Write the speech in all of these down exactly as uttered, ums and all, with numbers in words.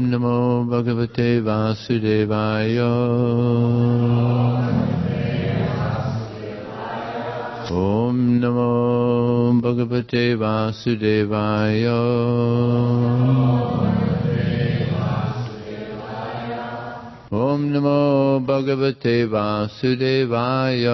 Namo Bhagavate Vasudevaya. Om Namo Bhagavate Vasudevaya. Om Namo Bhagavate Vasudevaya.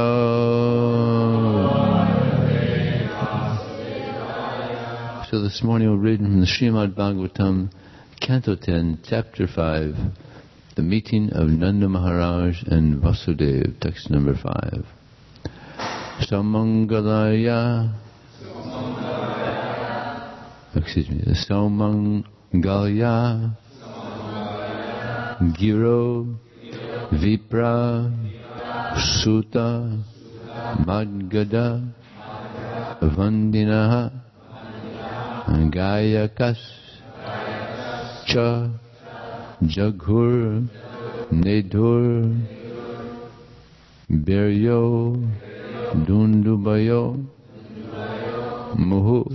So this morning we're reading from the Srimad Bhagavatam, Canto ten, Chapter five, the meeting of Nanda Maharaj and Vasudeva, text number five. Samangalaya, excuse me, Samangalaya, Giro, Vipra, Sutta, Madgada, Vandinaha, Gayakas, Cha, Jaghur, Nedur, Beryo, Dundubayo, Muhu,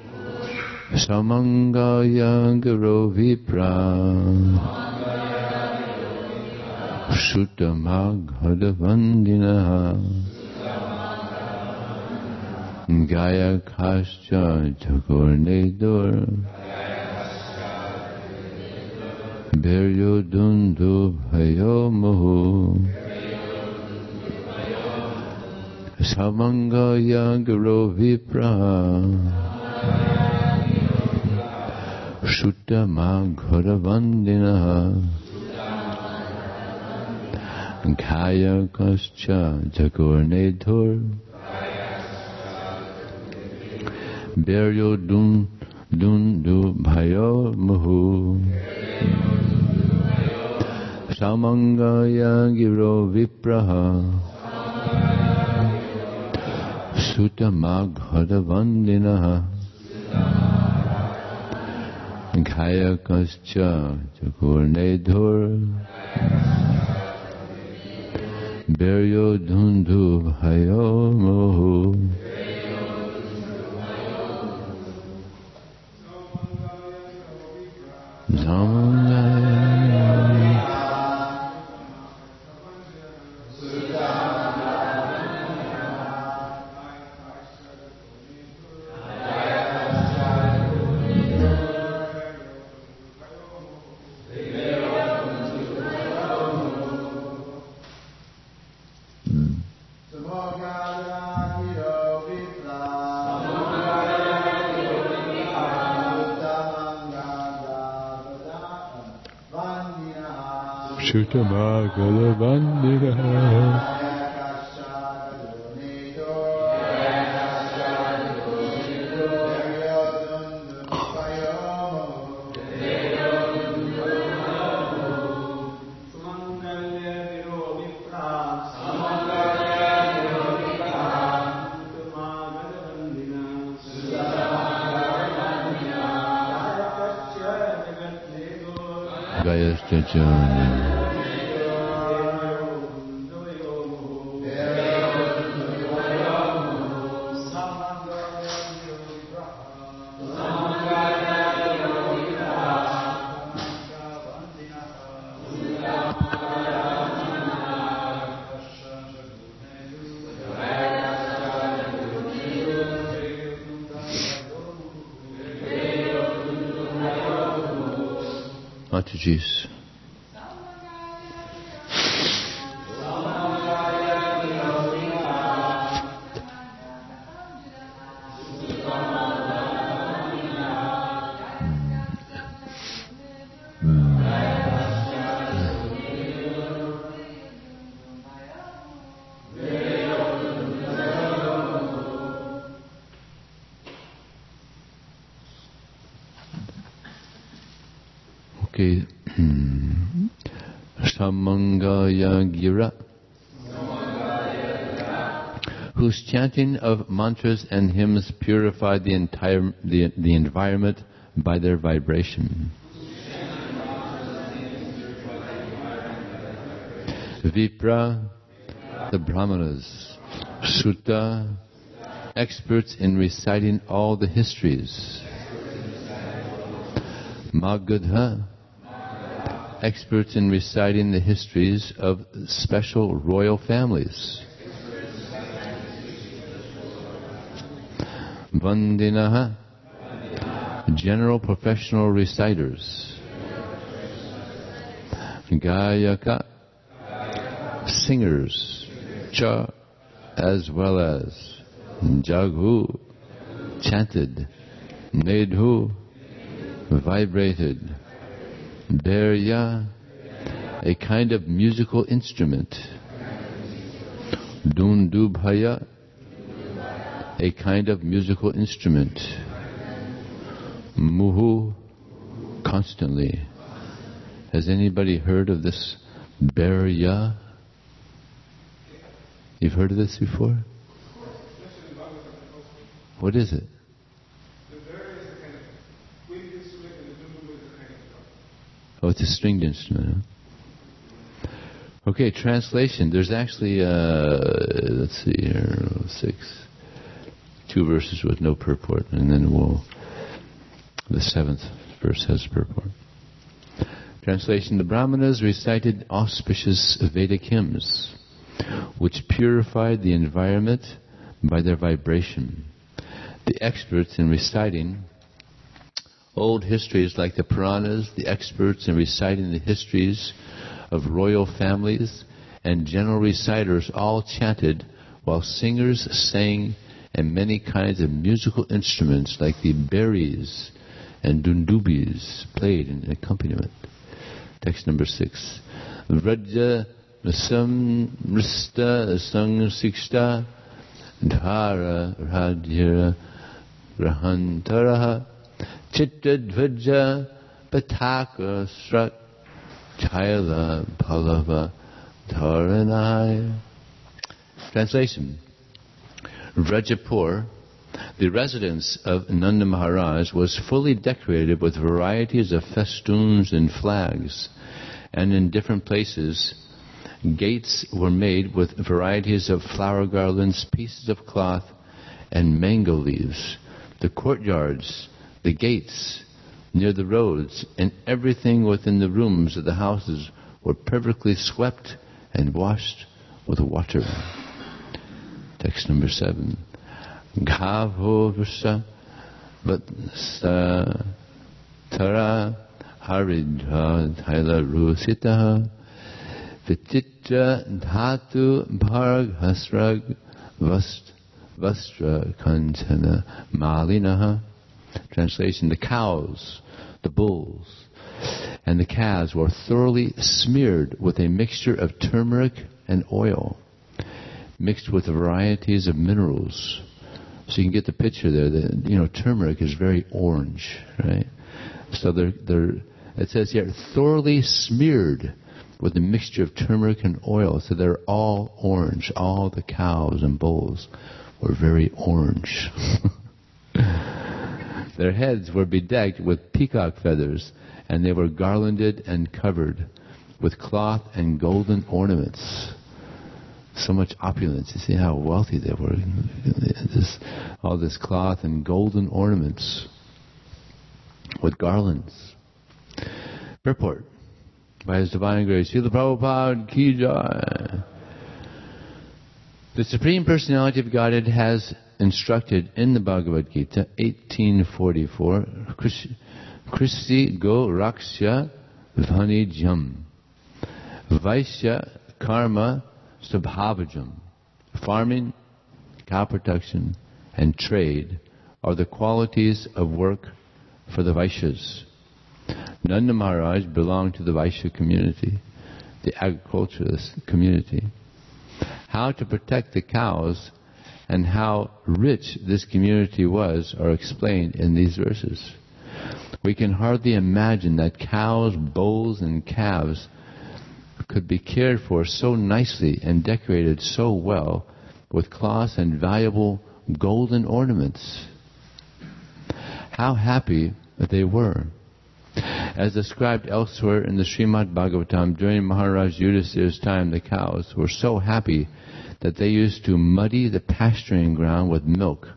Samangaya Garo Vipra, Sutta Maghada Vandinaha, Gaya Kascha Jaghur Nedur, Beryo Dundu Bhayo Muhu, Samangaya Garo Vipra, Sutta Maghara Vandinaha, Kaya Kascha Jaghur Nedur, Beryo Dun Dundu Bhayo Muhu, Samangaya Giro Vipraha, Sutta Maghada Vandinaha, Kaya Kascha Jaghur Nedur, Beryo Dundu Bhayo Muhu. Sutta Maghada Vandinaha, Gayascha Jana. Mataji's. Okay. Samangaya Gira, whose chanting of mantras and hymns purify the entire the, the environment by their vibration. Vipra, the Brahmanas. Sutta, experts in reciting all the histories. Magadha, experts in reciting the histories of special royal families. Vandinaha, general professional reciters. Gayaka, singers. Cha, as well as. Jaghu, chanted. Nedhu, vibrated. Berya, a kind of musical instrument. Dundubhaya, a kind of musical instrument. Muhu, constantly. Has anybody heard of this Berya? You've heard of this before? What is it? Oh, it's a stringed instrument. Huh? Okay, translation. There's actually, uh, let's see here, six, two verses with no purport, and then we'll, the seventh verse has purport. Translation. The Brahmanas recited auspicious Vedic hymns, which purified the environment by their vibration. The experts in reciting old histories like the Puranas, the experts in reciting the histories of royal families, and general reciters all chanted while singers sang and many kinds of musical instruments like the berries and dundubis played in accompaniment. Text number six. Vraja samrista sangsikshta dhara radhira rahantaraha Chittadvaja Pataka Srat Chaila Palava Dharanai. Translation. Vrajapur, the residence of Nanda Maharaj, was fully decorated with varieties of festoons and flags, and in different places gates were made with varieties of flower garlands, pieces of cloth, and mango leaves. The courtyards, the gates, near the roads, and everything within the rooms of the houses were perfectly swept and washed with water. Text number seven. Ghavho vrsa vatsa tara haridha thaila rusitaha vititra dhatu bharg hasrag vast vastra kantana malinaha. Translation. The cows, the bulls, and the calves were thoroughly smeared with a mixture of turmeric and oil, mixed with varieties of minerals. So you can get the picture there. That, you know, turmeric is very orange, right? So they're, they're, it says here, thoroughly smeared with a mixture of turmeric and oil. So they're all orange. All the cows and bulls were very orange. Their heads were bedecked with peacock feathers, and they were garlanded and covered with cloth and golden ornaments. So much opulence. You see how wealthy they were. This, all this cloth and golden ornaments with garlands. Purport by His Divine Grace. Srila Prabhupada Ki Jai. The Supreme Personality of Godhead has instructed in the Bhagavad Gita eighteen forty-four, Kristi go raksha vanijam vaishya karma subhavajam. Farming, cow production, and trade are the qualities of work for the Vaishyas. Nanda Maharaj belonged to the Vaishya community, the agriculturalist community. How to protect the cows and how rich this community was are explained in these verses. We can hardly imagine that cows, bulls, and calves could be cared for so nicely and decorated so well with cloths and valuable golden ornaments. How happy they were. As described elsewhere in the Srimad Bhagavatam, during Maharaj Yudhisthira's time, the cows were so happy that they used to muddy the pasturing ground with milk.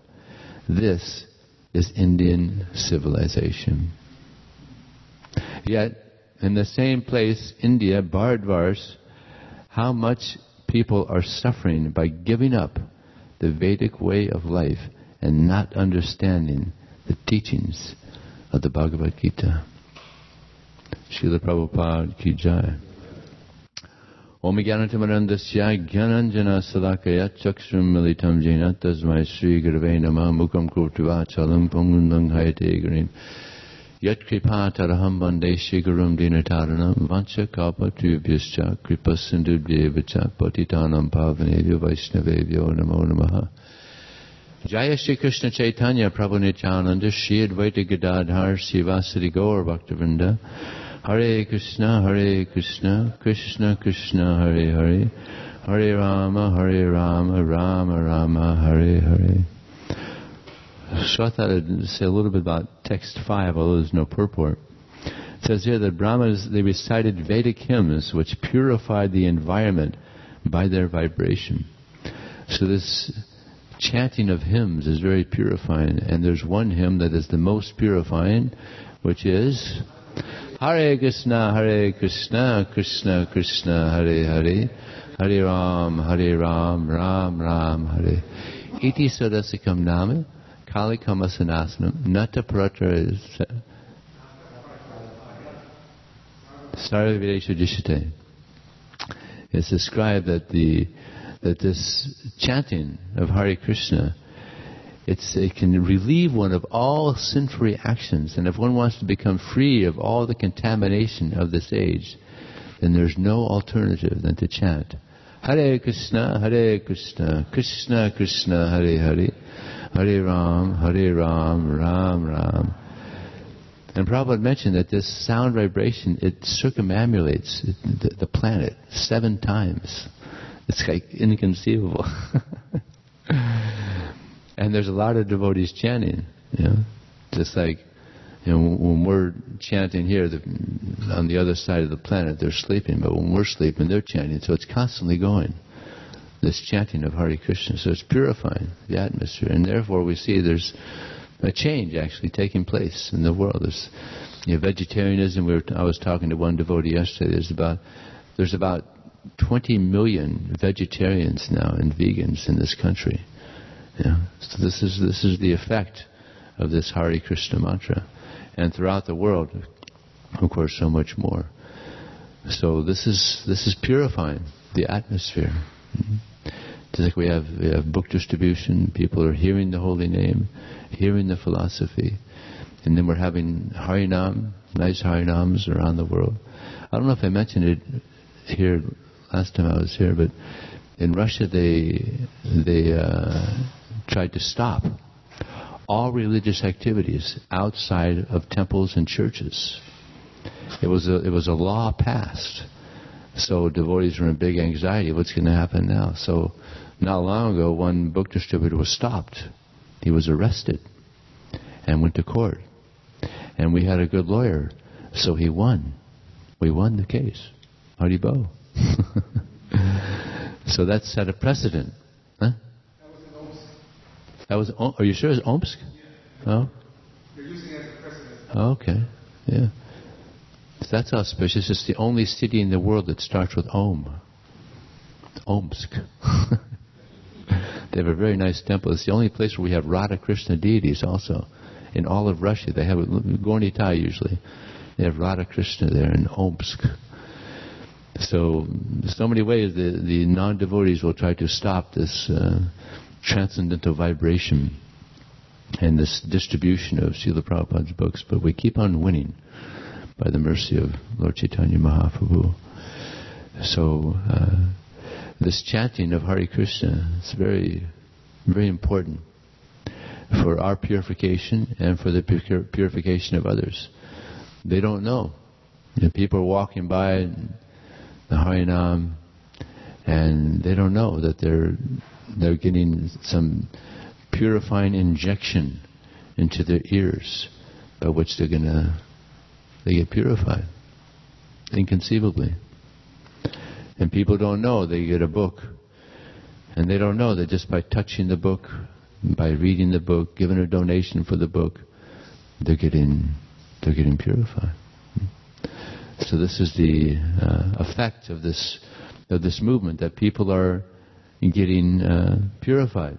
This is Indian civilization. Yet, in the same place, India, Bharadwaj, how much people are suffering by giving up the Vedic way of life and not understanding the teachings of the Bhagavad Gita. Srila Prabhupada ki jai. Om Jnanatimarandasya Jnananjana Salakaya Chakshram Militam Jena Tasmai Sri Gurave Namah Mukam Kurtiva Chalam Pongundang Hayate Garim Yat Kripa Taraham Bande Shigurum Dinataranam Vancha Kalpa Tubhyascha Kripa Sindhu Devacha Patitanam Pavanevyo Vaishnavevyo Namo Namaha. Jaya Shri Krishna Chaitanya Prabhu Nityananda Shri Advaita Gadadhar Sivasari Gaur Bhaktivinoda Hare Krishna Hare Krishna Krishna Krishna Hare Hare Hare Rama Hare Rama Rama Rama Hare Hare. So I thought I'd say a little bit about text five, although there's no purport. It says here that Brahmanas, they recited Vedic hymns which purified the environment by their vibration. So this chanting of hymns is very purifying, and there's one hymn that is the most purifying, which is Hare Krishna, Hare Krishna, Krishna Krishna, Hare Hare, Hare Ram, Hare Ram, Ram Ram, Hare. Iti Sadasikam Nama, Kali Kamasanasana, Nata Pratra Sarvavedesha Jishite. It's described that the that this chanting of Hare Krishna, it's, it can relieve one of all sinful reactions, and if one wants to become free of all the contamination of this age, then there's no alternative than to chant Hare Krishna, Hare Krishna, Krishna Krishna, Hare Hare, Hare Ram, Hare Ram, Ram Ram. And Prabhupada mentioned that this sound vibration, it circumambulates the, the planet seven times. It's like inconceivable. And there's a lot of devotees chanting, you know, just like, you know, when we're chanting here, the, on the other side of the planet, they're sleeping, but when we're sleeping, they're chanting. So it's constantly going, this chanting of Hare Krishna. So it's purifying the atmosphere, and therefore we see there's a change actually taking place in the world. There's, you know, vegetarianism. We were, I was talking to one devotee yesterday. There's about there's about twenty million vegetarians now and vegans in this country. Yeah. So this is this is the effect of this Hare Krishna mantra, and throughout the world, of course, so much more. So this is this is purifying the atmosphere. Mm-hmm. Just like we have we have book distribution, people are hearing the holy name, hearing the philosophy, and then we're having Harinam, nice Harinams around the world. I don't know if I mentioned it here last time I was here, but in Russia they they uh, tried to stop all religious activities outside of temples and churches. It was a it was a law passed. So devotees were in big anxiety. What's going to happen now? So not long ago, one book distributor was stopped. He was arrested and went to court. And we had a good lawyer, so he won. We won the case. Haribo. So that set a precedent. Huh? That was in Omsk. That was. Are you sure it was Omsk? Yeah. Oh. They're using it as a precedent. Oh, okay. Yeah. That's auspicious. It's the only city in the world that starts with Om. Omsk. They have a very nice temple. It's the only place where we have Radha Krishna deities also. In all of Russia, they have Gornitai usually. They have Radha Krishna there in Omsk. So, so many ways the, the non-devotees will try to stop this uh, transcendental vibration and this distribution of Srila Prabhupada's books. But we keep on winning by the mercy of Lord Chaitanya Mahaprabhu. So, uh, this chanting of Hare Krishna is very, very important for our purification and for the pur- purification of others. They don't know. You know, people are walking by the Harinam, and they don't know that they're they're getting some purifying injection into their ears, by which they're gonna they get purified inconceivably. And people don't know. They get a book, and they don't know that just by touching the book, by reading the book, giving a donation for the book, they're getting they're getting purified. So this is the uh, effect of this of this movement, that people are getting uh, purified.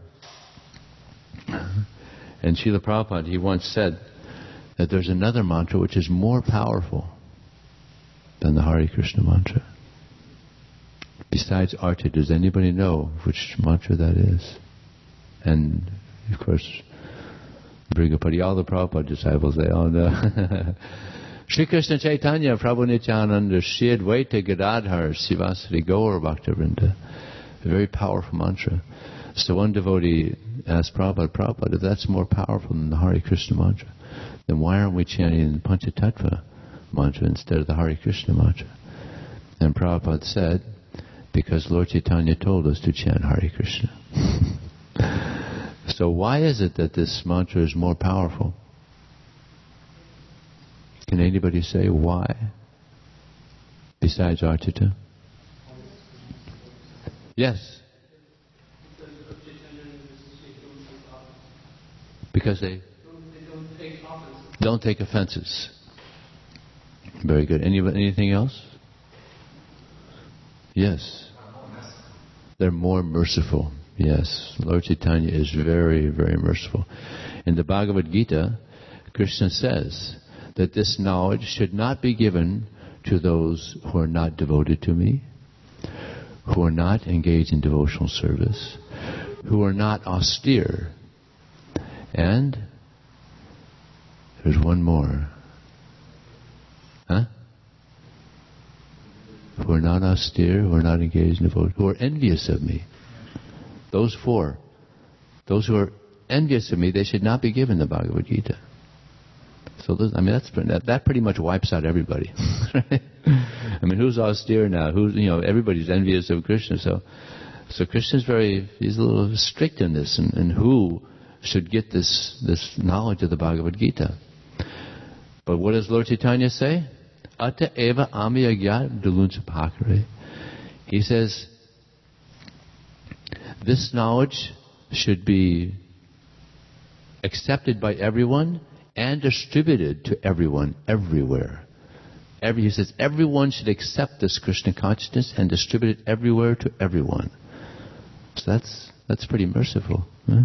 And Srila Prabhupada, he once said that there's another mantra which is more powerful than the Hare Krishna mantra. Besides Arti, does anybody know which mantra that is? And of course, Brigapati, all the Prabhupada disciples, they all know. Shri Krishna Chaitanya Prabhu Nityananda Shri Advaita Gadadhar Sivasari Gaur Bhaktivinoda. A very powerful mantra. So one devotee asked Prabhupada, Prabhupada, if that's more powerful than the Hare Krishna mantra, then why aren't we chanting the Panchatattva mantra instead of the Hare Krishna mantra? And Prabhupada said, because Lord Chaitanya told us to chant Hare Krishna. So why is it that this mantra is more powerful? Can anybody say why? Besides Archita? Yes. Because they don't take offenses. Very good. Any, anything else? Yes. They're more merciful. Yes. Lord Chaitanya is very, very merciful. In the Bhagavad Gita, Krishna says that this knowledge should not be given to those who are not devoted to me, who are not engaged in devotional service, who are not austere. And there's one more. Huh? Who are not austere, who are not engaged in devotion, who are envious of me. Those four. Those who are envious of me, they should not be given the Bhagavad Gita. So, I mean, that's that, that pretty much wipes out everybody. Right? I mean, who's austere now? Who's, you know, everybody's envious of Krishna. So, so Krishna's very, he's a little strict in this, and, and who should get this this knowledge of the Bhagavad Gita. But what does Lord Chaitanya say? Ata eva ami agyat dulunsa pakare. He says, this knowledge should be accepted by everyone and distributed to everyone, everywhere. Every, he says, everyone should accept this Krishna consciousness and distribute it everywhere to everyone. So that's that's pretty merciful. Huh?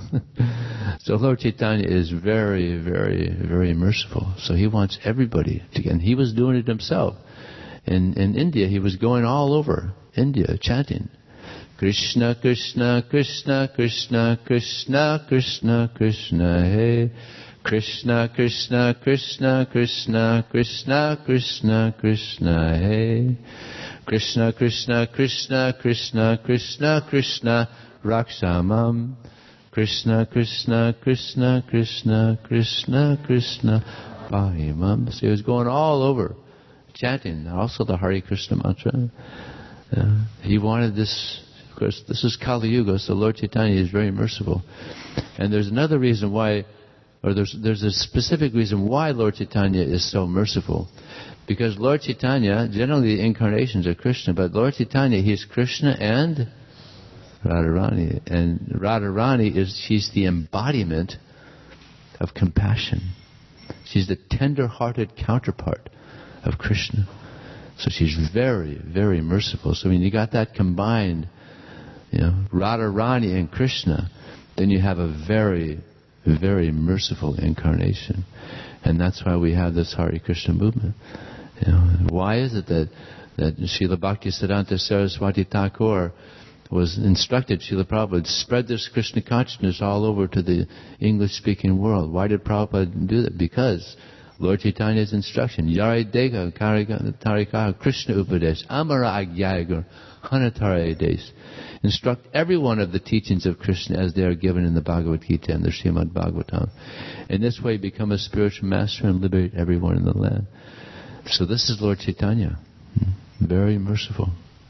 So Lord Chaitanya is very, very, very merciful. So he wants everybody to get, and he was doing it himself. In in India, he was going all over India chanting, Krishna, Krishna, Krishna, Krishna, Krishna, Krishna, Krishna, hey. Krishna, Krishna, Krishna, Krishna, Krishna, Krishna, Krishna, hey. Krishna, Krishna, Krishna, Krishna, Krishna, Krishna, Rakshamam. Krishna, Krishna, Krishna, Krishna, Krishna, Krishna, Pahimam. So he was going all over chanting, also the Hare Krishna mantra. Uh, he wanted this, of course, this is Kali Yuga, so Lord Chaitanya is very merciful. And there's another reason why, or there's there's a specific reason why Lord Chaitanya is so merciful. Because Lord Chaitanya, generally the incarnations are Krishna, but Lord Chaitanya, he is Krishna and Radharani. And Radharani is, she's the embodiment of compassion. She's the tender-hearted counterpart of Krishna. So she's very, very merciful. So when you got that combined, you know, Radharani and Krishna, then you have a very, very merciful incarnation. And that's why we have this Hare Krishna movement. You know, why is it that, that Srila Bhaktisiddhanta Saraswati Thakur was instructed, Srila Prabhupada, spread this Krishna consciousness all over to the English-speaking world? Why did Prabhupada do that? Because Lord Chaitanya's instruction, Yare Deka Tarika Krishna Upadesh, Amara Agyayagur, Hanatare Des. Instruct every one of the teachings of Krishna as they are given in the Bhagavad Gita and the Srimad Bhagavatam. In this way, become a spiritual master and liberate everyone in the land. So this is Lord Chaitanya, very merciful.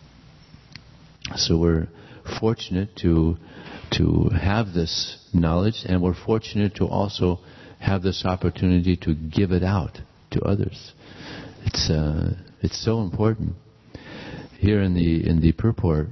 So we're fortunate to to have this knowledge, and we're fortunate to also have this opportunity to give it out to others. It's uh, it's so important. Here in the in the purport,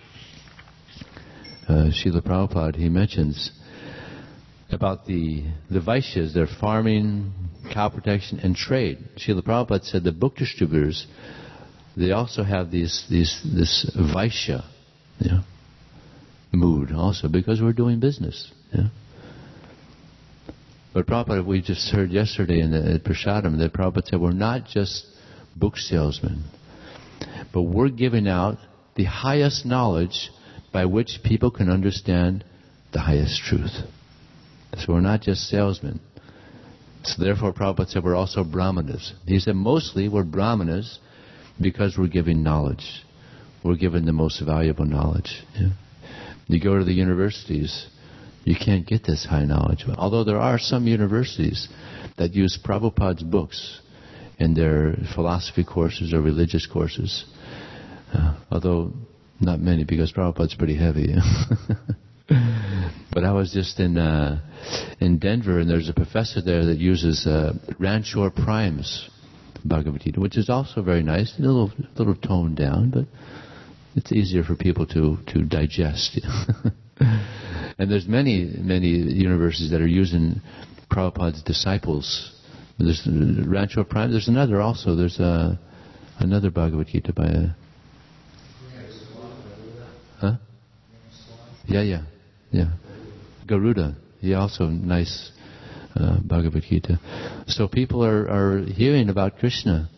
uh, Srila Prabhupada, he mentions about the the Vaishyas. They're farming cow protection, and trade. Srila Prabhupada said the book distributors, they also have these, these, this Vaishya, you know, mood also, because we're doing business. You know. But Prabhupada, we just heard yesterday in the at Prasadam that Prabhupada said we're not just book salesmen, but we're giving out the highest knowledge by which people can understand the highest truth. So we're not just salesmen. So therefore Prabhupada said we're also brahmanas. He said mostly we're brahmanas because we're giving knowledge. We're giving the most valuable knowledge. Yeah. You go to the universities, you can't get this high knowledge. Although there are some universities that use Prabhupada's books in their philosophy courses or religious courses. Uh, although not many, because Prabhupada's pretty heavy. But I was just in uh, in Denver, and there's a professor there that uses uh, Ranchor Prime's Bhagavad Gita, which is also very nice, a little little toned down, but it's easier for people to, to digest. And there's many, many universities that are using Prabhupada's disciples. There's Ranchor Prime. There's another also. There's a, another Bhagavad Gita by a... Huh? Yeah, yeah, yeah. Garuda. He also nice uh, Bhagavad Gita. So people are, are hearing about Krishna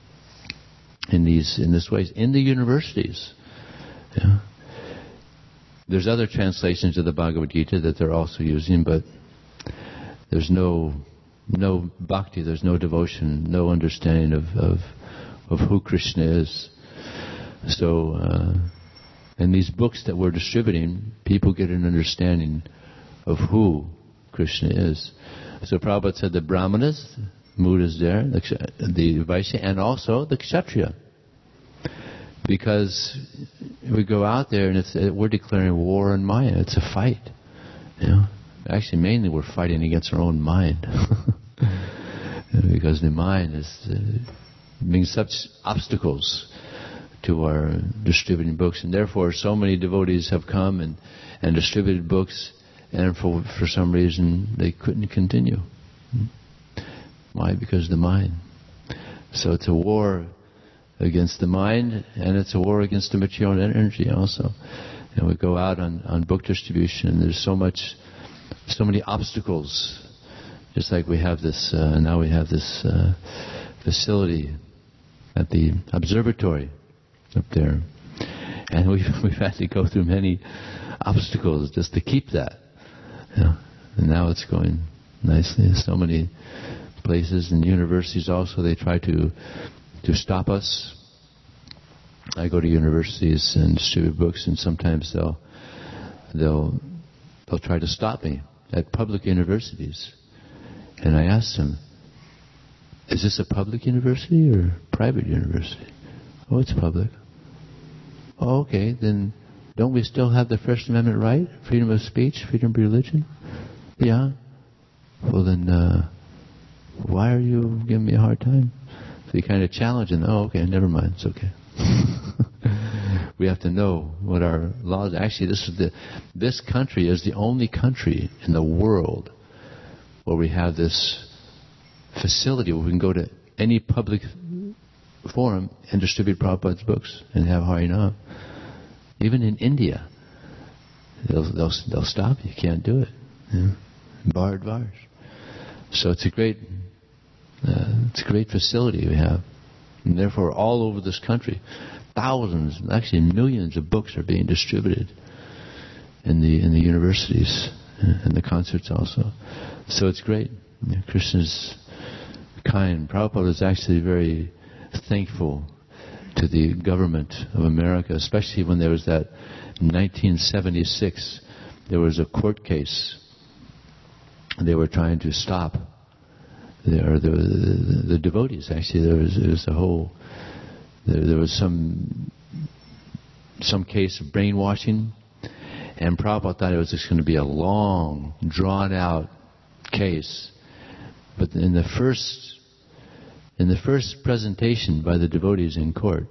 in these in this ways in the universities. Yeah. There's other translations of the Bhagavad Gita that they're also using, but there's no no bhakti, there's no devotion, no understanding of of, of who Krishna is. So, uh, in these books that we're distributing, people get an understanding of who Krishna is. So Prabhupada said the Brahmanas, mood is there, the, the Vaishya, and also the Kshatriya. Because we go out there and it's, we're declaring war on Maya. It's a fight. You know? Actually, mainly we're fighting against our own mind. Because the mind is uh, being such obstacles to our distributing books. And therefore, so many devotees have come and, and distributed books, and for, for some reason they couldn't continue. Why? Because of the mind. So it's a war against the mind, and it's a war against the material energy also. And we go out on, on book distribution, and there's so much, so many obstacles. Just like we have this, uh, now we have this uh, facility at the observatory up there, and we've we've had to go through many obstacles just to keep that. You know? And now it's going nicely. There's so many places and universities also, they try to to stop us. I go to universities and distribute books, and sometimes they'll they'll they'll try to stop me at public universities. And I ask them, is this a public university or private university? Oh, it's public. Oh, okay, then don't we still have the First Amendment right? Freedom of speech, freedom of religion? Yeah. Well then, uh, why are you giving me a hard time? So you kind of challenge them. Oh, okay, never mind, it's okay. We have to know what our laws. Actually, this is the this country is the only country in the world where we have this facility where we can go to any public forum and distribute Prabhupada's books and have Harinam. Even in India, they'll they'll they'll stop you. You can't do it. You know? Barred bars. So it's a great uh, it's a great facility we have, and therefore all over this country, thousands, actually millions of books are being distributed in the in the universities and the concerts also. So it's great. You know, Krishna's kind. Prabhupada is actually very thankful to the government of America, especially when there was that nineteen seventy-six, there was a court case. They were trying to stop there, the, the, the devotees. Actually, there was, there was a whole, there, there was some some case of brainwashing, and Prabhupada thought it was just going to be a long, drawn-out case. But in the first in the first presentation by the devotees in court,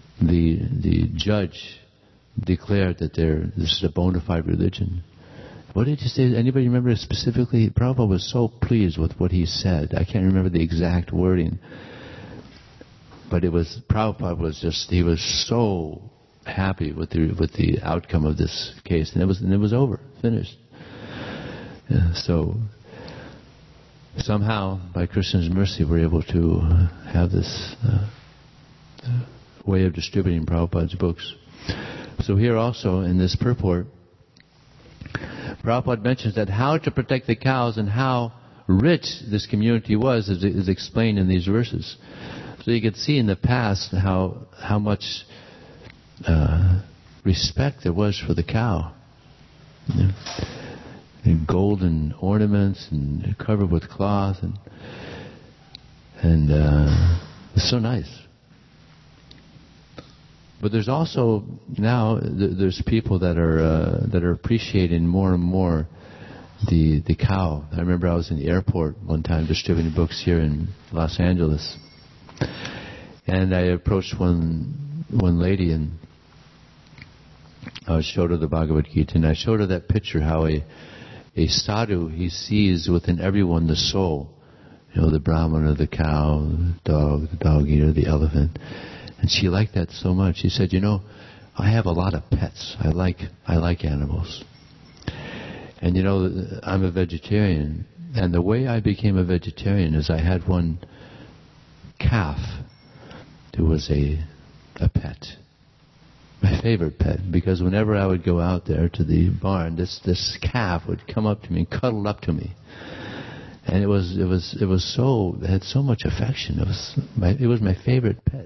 the the judge declared that there this is a bona fide religion, What did he say? Anybody remember specifically? Prabhupada was so pleased with what he said. I can't remember the exact wording. But it was, Prabhupada was just, he was so happy with the with the outcome of this case. And it was, and it was over, finished. Yeah, so, somehow, by Krishna's mercy, we're able to have this uh, way of distributing Prabhupada's books. So here also, in this purport, Prabhupada mentions that how to protect the cows and how rich this community was is, is explained in these verses. So you can see in the past how how much uh, respect there was for the cow. You know, and golden ornaments and covered with cloth, and and uh, it's so nice. But there's also now th- there's people that are uh, that are appreciating more and more the the cow. I remember I was in the airport one time distributing books here in Los Angeles, and I approached one one lady and I showed her the Bhagavad Gita, and I showed her that picture how a a sadhu, he sees within everyone the soul, you know, the brahmana, the cow, the dog, the dog eater, the elephant. And she liked that so much. She said, you know, I have a lot of pets. I like I like animals. And you know, I'm a vegetarian. And the way I became a vegetarian is I had one calf who was a a pet. My favorite pet. Because whenever I would go out there to the barn, this this calf would come up to me and cuddle up to me. And it was it was it was so it had so much affection. It was my it was my favorite pet.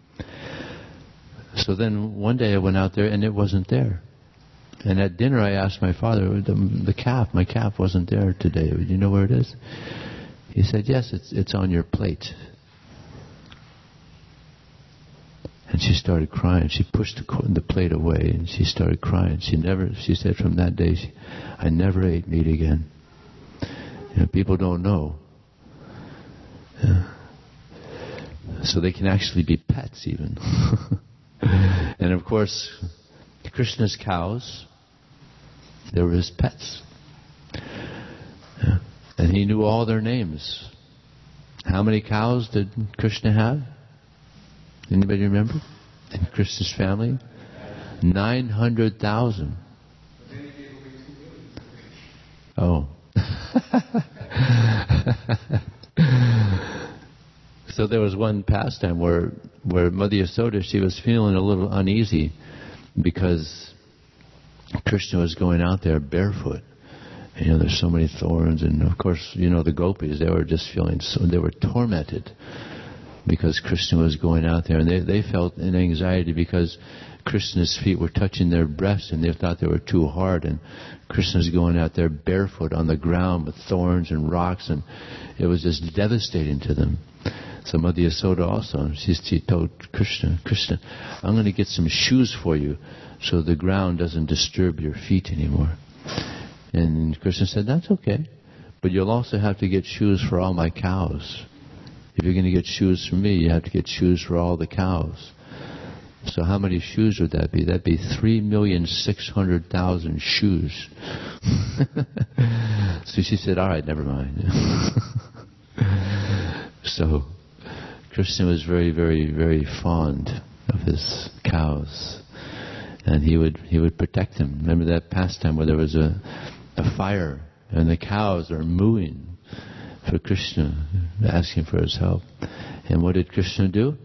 So then one day I went out there and it wasn't there. And at dinner I asked my father, the, the calf, my calf wasn't there today. Do you know where it is? He said, yes, it's it's on your plate. And she started crying. She pushed the, the plate away and she started crying. She never, she said from that day, she, I never ate meat again. You know, people don't know. Yeah. So they can actually be pets even. And of course, Krishna's cows, they were his pets. Yeah. And he knew all their names. How many cows did Krishna have? Anybody remember? In Krishna's family? nine hundred thousand. Oh. So there was one pastime where where Mother Yasoda, she was feeling a little uneasy because Krishna was going out there barefoot. And, you know, there's so many thorns, and of course, you know, the gopis, they were just feeling so, they were tormented because Krishna was going out there, and they, they felt an anxiety because Krishna's feet were touching their breasts and they thought they were too hard, and Krishna's going out there barefoot on the ground with thorns and rocks, and it was just devastating to them. So Mother Yasoda also, she, she told Krishna, Krishna, I'm going to get some shoes for you so the ground doesn't disturb your feet anymore. And Krishna said, that's okay, but you'll also have to get shoes for all my cows. If you're going to get shoes for me, you have to get shoes for all the cows. So how many shoes would that be? That'd be three million six hundred thousand shoes. So she said, all right, never mind. So Krishna was very, very, very fond of his cows. And he would he would protect them. Remember that pastime where there was a, a fire and the cows are mooing for Krishna, asking for his help. And what did Krishna do?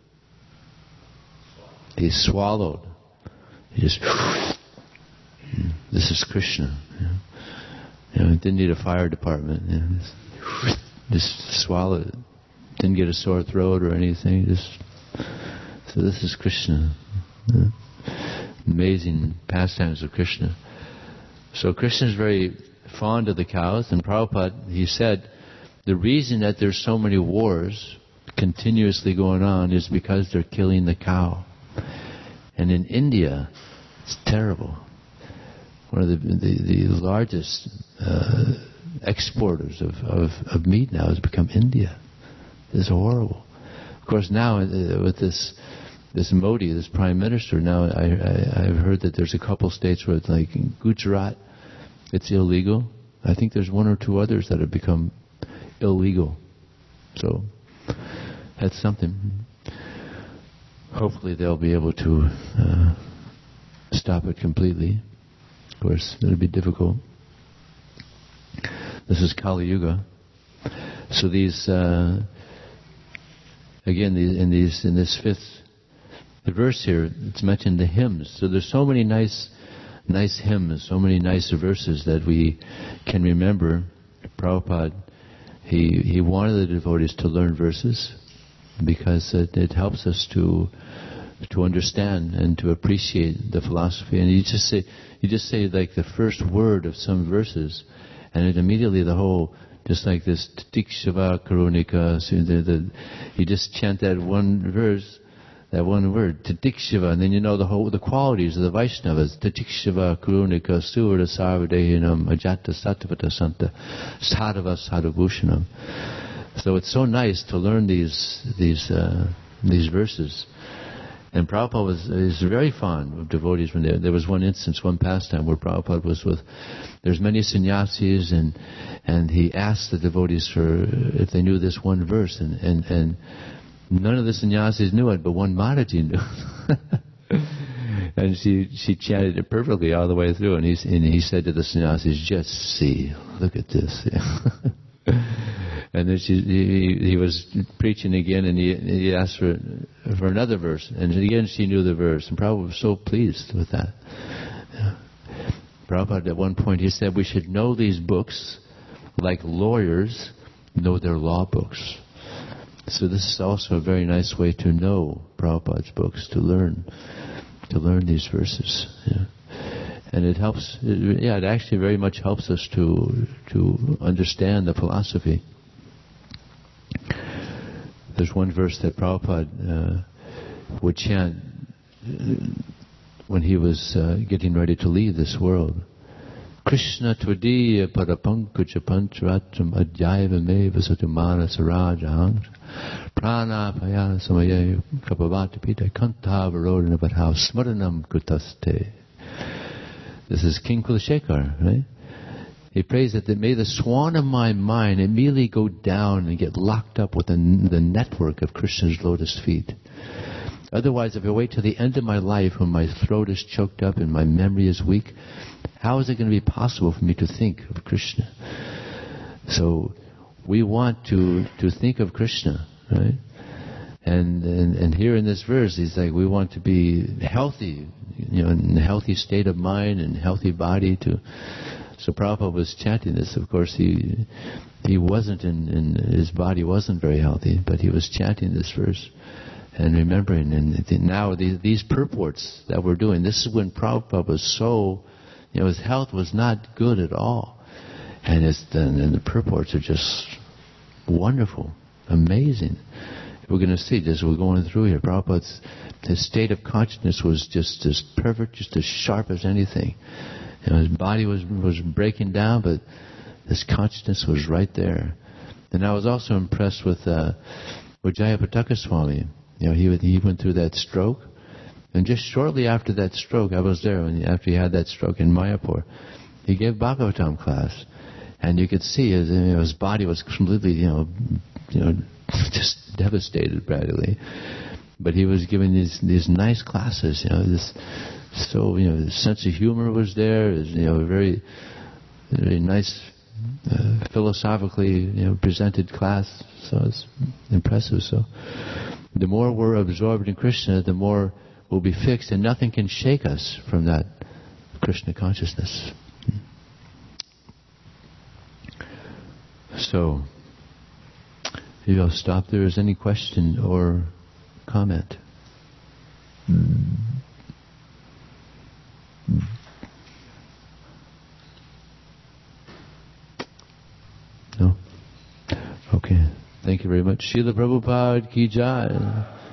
He swallowed. He just, this is Krishna. You know, you know, didn't need a fire department. You know, just, just swallowed it. Didn't get a sore throat or anything. Just, so this is Krishna. You know, amazing pastimes of Krishna. So Krishna is very fond of the cows, and Prabhupada, he said, the reason that there's so many wars continuously going on is because they're killing the cow. And in India, it's terrible. One of the the, the largest uh, exporters of, of, of meat now has become India. It's horrible. Of course, now uh, with this this Modi, this Prime Minister, now I, I, I've heard that there's a couple states where it's like in Gujarat, it's illegal. I think there's one or two others that have become illegal. So that's something. Hopefully they'll be able to uh, stop it completely. Of course, it'll be difficult. This is Kali Yuga. So these, uh, again, these, in these, in this fifth the verse here, it's mentioned the hymns. So there's so many nice, nice hymns, so many nice verses that we can remember. Prabhupada, he he wanted the devotees to learn verses because it, it helps us to to understand and to appreciate the philosophy. And you just say, you just say like the first word of some verses, and it immediately the whole, just like this Tikshava Karunika, so the, the, you just chant that one verse, that one word, Tikshava, and then you know the whole, the qualities of the Vaishnavas, Tikshava Karunika, Suvara Sarvadehinam, Ajata Sattavata Santa, Sadhava Sadhabhushanam. So it's so nice to learn these these uh, these verses. And Prabhupada was is very fond of devotees. When there, there was one instance, one pastime where Prabhupada was with, there's many sannyasis, and and he asked the devotees for if they knew this one verse, and and, and none of the sannyasis knew it, but one Mataji knew. And she she chanted it perfectly all the way through, and he and he said to the sannyasis, "Just see, look at this." And then she, he, he was preaching again, and he, he asked for for another verse, and again she knew the verse, and Prabhupada was so pleased with that. Yeah. Prabhupada at one point he said we should know these books like lawyers know their law books. So this is also a very nice way to know Prabhupada's books, to learn, to learn these verses. Yeah. And it helps. It, yeah, it actually very much helps us to to understand the philosophy. There's one verse that Prabhupada uh, would chant when he was uh, getting ready to leave this world. Krishna tvadiya parapankaja pancharatam adhyaiva meva satumana sarajahang prana payana samaya kapavata pita kanta varodana vadhav smaranam krutaste. This is King Kulashekar, right? He prays that may the swan of my mind immediately go down and get locked up with the, the network of Krishna's lotus feet. Otherwise, if I wait till the end of my life when my throat is choked up and my memory is weak, how is it going to be possible for me to think of Krishna? So we want to, to think of Krishna, right? And, and and here in this verse, he's like, we want to be healthy, you know, in a healthy state of mind and healthy body to... So Prabhupada was chanting this. Of course, he he wasn't in, in his body wasn't very healthy, but he was chanting this verse and remembering. And now these, these purports that we're doing, this is when Prabhupada was so, you know, his health was not good at all, and it's and, and the purports are just wonderful, amazing. We're going to see this. We're going through here. Prabhupada's his state of consciousness was just as perfect, just as sharp as anything. You know, his body was was breaking down, but his consciousness was right there. And I was also impressed with uh, with Jayapataka Swami. You know, he he went through that stroke, and just shortly after that stroke, I was there when he, after he had that stroke in Mayapur. He gave Bhagavatam class, and you could see his you know, his body was completely you know you know just devastated practically. But he was giving these these nice classes. You know this. So, you know, the sense of humor was there. It was, you know, a very, very nice, uh, philosophically, you know, presented class. So it's impressive. So, the more we're absorbed in Krishna, the more we'll be fixed, and nothing can shake us from that Krishna consciousness. So, maybe I'll stop there. Is there any question or comment? No? Okay. Thank you very much. Srila Prabhupada ki jai.